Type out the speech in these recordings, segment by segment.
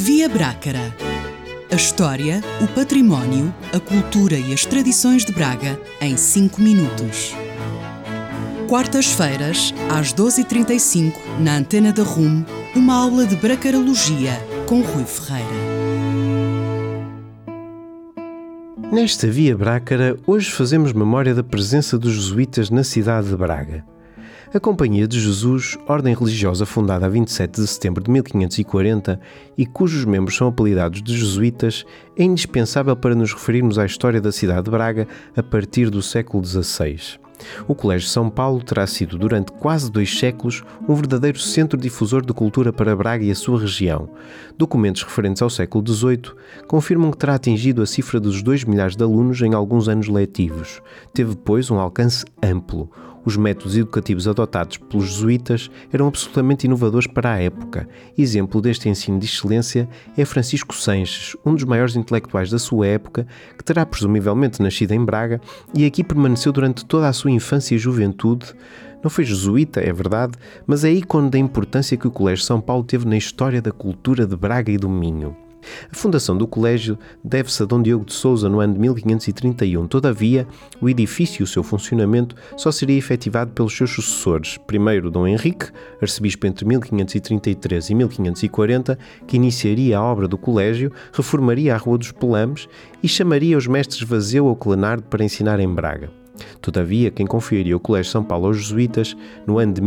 Via Brácara. A história, o património, a cultura e as tradições de Braga em 5 minutos. Quartas-feiras, às 12h35, na Antena da RUM, uma aula de bracarologia com Rui Ferreira. Nesta Via Brácara, hoje fazemos memória da presença dos jesuítas na cidade de Braga. A Companhia de Jesus, ordem religiosa fundada a 27 de setembro de 1540 e cujos membros são apelidados de jesuítas, é indispensável para nos referirmos à história da cidade de Braga a partir do século XVI. O Colégio São Paulo terá sido, durante quase 2 séculos, um verdadeiro centro difusor de cultura para Braga e a sua região. Documentos referentes ao século XVIII confirmam que terá atingido a cifra dos 2 milhares de alunos em alguns anos letivos. Teve, pois, um alcance amplo. Os métodos educativos adotados pelos jesuítas eram absolutamente inovadores para a época. Exemplo deste ensino de excelência é Francisco Sanches, um dos maiores intelectuais da sua época, que terá presumivelmente nascido em Braga e aqui permaneceu durante toda a sua infância e juventude. Não foi jesuíta, é verdade, mas é ícone da importância que o Colégio São Paulo teve na história da cultura de Braga e do Minho. A fundação do colégio deve-se a Dom Diogo de Sousa no ano de 1531. Todavia, o edifício e o seu funcionamento só seria efetivado pelos seus sucessores. Primeiro, Dom Henrique, arcebispo entre 1533 e 1540, que iniciaria a obra do colégio, reformaria a Rua dos Pelames e chamaria os mestres Vazeu ou Clenardo para ensinar em Braga. Todavia, quem confiaria o Colégio São Paulo aos jesuítas, no ano de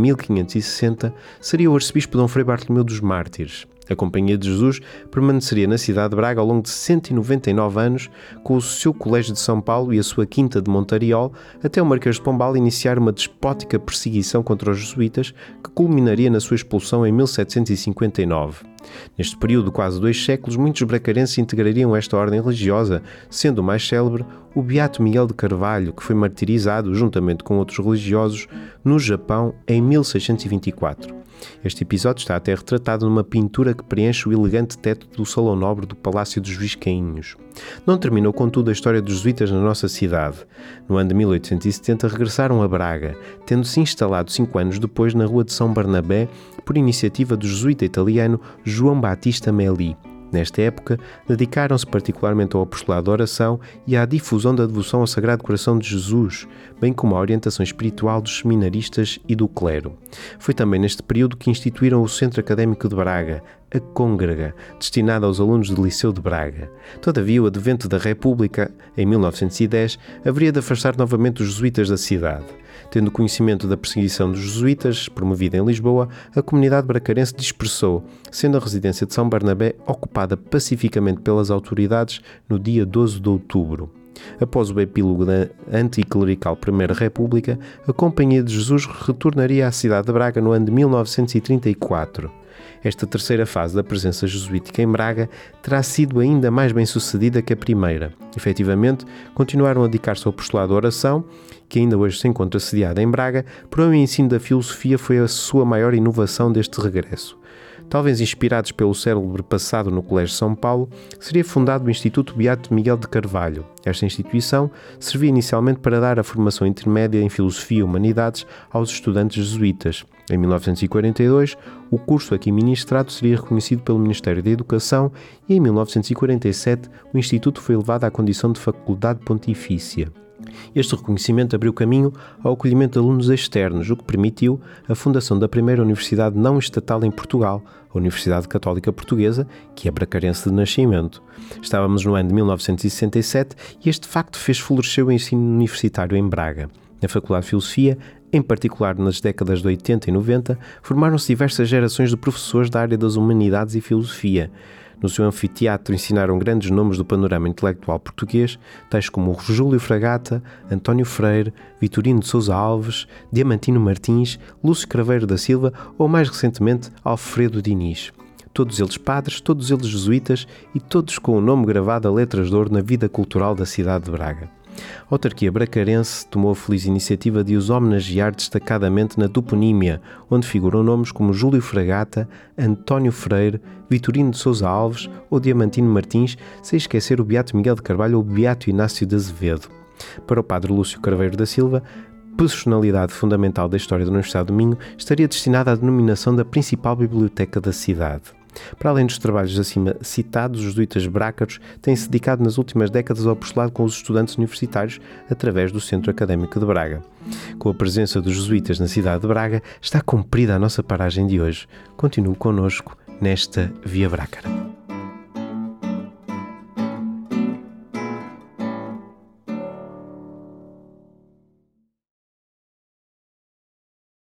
1560, seria o arcebispo Dom Frei Bartolomeu dos Mártires. A Companhia de Jesus permaneceria na cidade de Braga ao longo de 199 anos, com o seu Colégio de São Paulo e a sua Quinta de Montariol, até o Marquês de Pombal iniciar uma despótica perseguição contra os jesuítas, que culminaria na sua expulsão em 1759. Neste período de quase 2 séculos, muitos bracarenses integrariam esta ordem religiosa, sendo o mais célebre o Beato Miguel de Carvalho, que foi martirizado, juntamente com outros religiosos, no Japão em 1624. Este episódio está até retratado numa pintura que preenche o elegante teto do Salão Nobre do Palácio dos Viscainhos. Não terminou, contudo, a história dos jesuítas na nossa cidade. No ano de 1870 regressaram a Braga, tendo-se instalado 5 anos depois na Rua de São Barnabé, por iniciativa do jesuíta italiano João Battista Meli. Nesta época, dedicaram-se particularmente ao apostolado da oração e à difusão da devoção ao Sagrado Coração de Jesus, bem como à orientação espiritual dos seminaristas e do clero. Foi também neste período que instituíram o Centro Académico de Braga, a Côngrega, destinado aos alunos do Liceu de Braga. Todavia, o advento da República, em 1910, haveria de afastar novamente os jesuítas da cidade. Tendo conhecimento da perseguição dos jesuítas, promovida em Lisboa, a comunidade bracarense dispersou, sendo a residência de São Barnabé ocupada pacificamente pelas autoridades no dia 12 de outubro. Após o epílogo da anticlerical Primeira República, a Companhia de Jesus retornaria à cidade de Braga no ano de 1934. Esta terceira fase da presença jesuítica em Braga terá sido ainda mais bem-sucedida que a primeira. Efetivamente, continuaram a dedicar-se ao apostolado da oração, que ainda hoje se encontra sediada em Braga, porém o ensino da filosofia foi a sua maior inovação deste regresso. Talvez inspirados pelo célebre passado no Colégio São Paulo, seria fundado o Instituto Beato Miguel de Carvalho. Esta instituição servia inicialmente para dar a formação intermédia em Filosofia e Humanidades aos estudantes jesuítas. Em 1942, o curso aqui ministrado seria reconhecido pelo Ministério da Educação e em 1947 o Instituto foi elevado à condição de Faculdade Pontifícia. Este reconhecimento abriu caminho ao acolhimento de alunos externos, o que permitiu a fundação da primeira universidade não estatal em Portugal, a Universidade Católica Portuguesa, que é bracarense de nascimento. Estávamos no ano de 1967 e este facto fez florescer o ensino universitário em Braga. Na Faculdade de Filosofia, em particular nas décadas de 80 e 90, formaram-se diversas gerações de professores da área das Humanidades e Filosofia. No seu anfiteatro ensinaram grandes nomes do panorama intelectual português, tais como Júlio Fragata, António Freire, Vitorino de Sousa Alves, Diamantino Martins, Lúcio Craveiro da Silva ou, mais recentemente, Alfredo Diniz. Todos eles padres, todos eles jesuítas e todos com o nome gravado a letras de ouro na vida cultural da cidade de Braga. A autarquia bracarense tomou a feliz iniciativa de os homenagear destacadamente na toponímia, onde figuram nomes como Júlio Fragata, António Freire, Vitorino de Sousa Alves ou Diamantino Martins, sem esquecer o Beato Miguel de Carvalho ou o Beato Inácio de Azevedo. Para o padre Lúcio Craveiro da Silva, personalidade fundamental da história da Universidade do Minho, estaria destinada à denominação da principal biblioteca da cidade. Para além dos trabalhos acima citados, os jesuítas brácaros têm-se dedicado nas últimas décadas ao apostolado com os estudantes universitários através do Centro Académico de Braga. Com a presença dos jesuítas na cidade de Braga, está cumprida a nossa paragem de hoje. Continue connosco nesta Via Brácara.